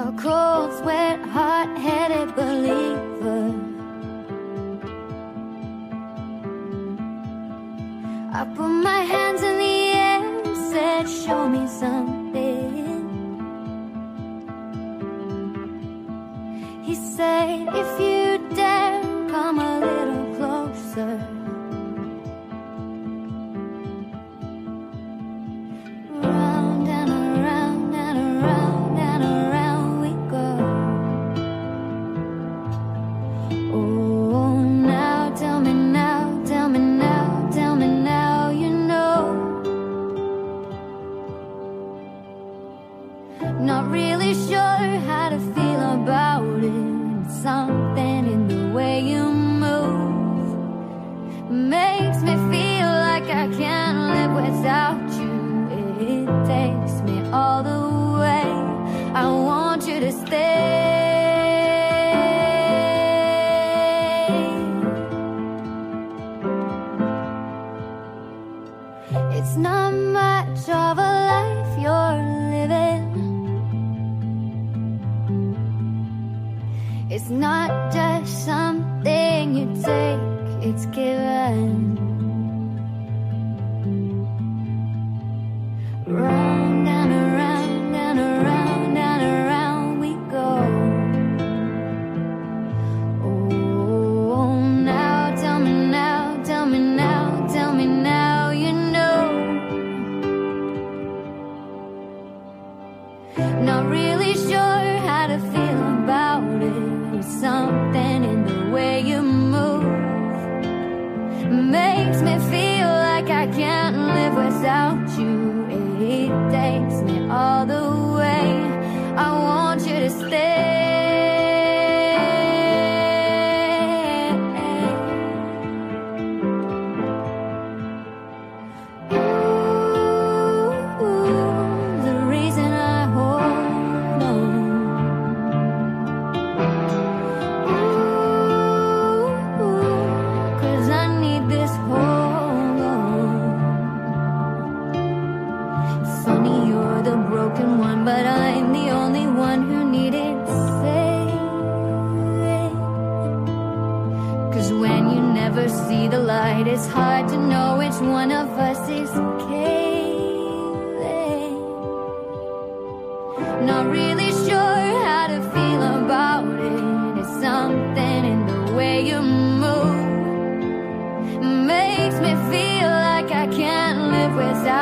a cold, sweat, hot-headed believer. I put my hands in the air, said, show me something. He said, if you dare, come a little closer. Round and around and around and around we go. Oh, now tell me now, tell me now, tell me now you know. Not really sure how to feel about it. Something in the way you move makes me feel like I can't live without you. It takes me all the way. I want you to stay. It's not much of a life you're living. It's not just something you take, it's given. Round and around and around and around we go. Oh, now tell me now, tell me now, tell me now you know. Not really sure how to feel about it. Something in the way you move makes me feel like I can't live without you. It takes me all the way. I want you to stay. Ooh, the reason I hold on. Funny, you're the broken one, but I'm the only one who needed saving. 'Cause when you never see the light, it's hard to know which one of us is caving. Not really sure how to feel about it. It's something in the way you move makes me feel like I can't live without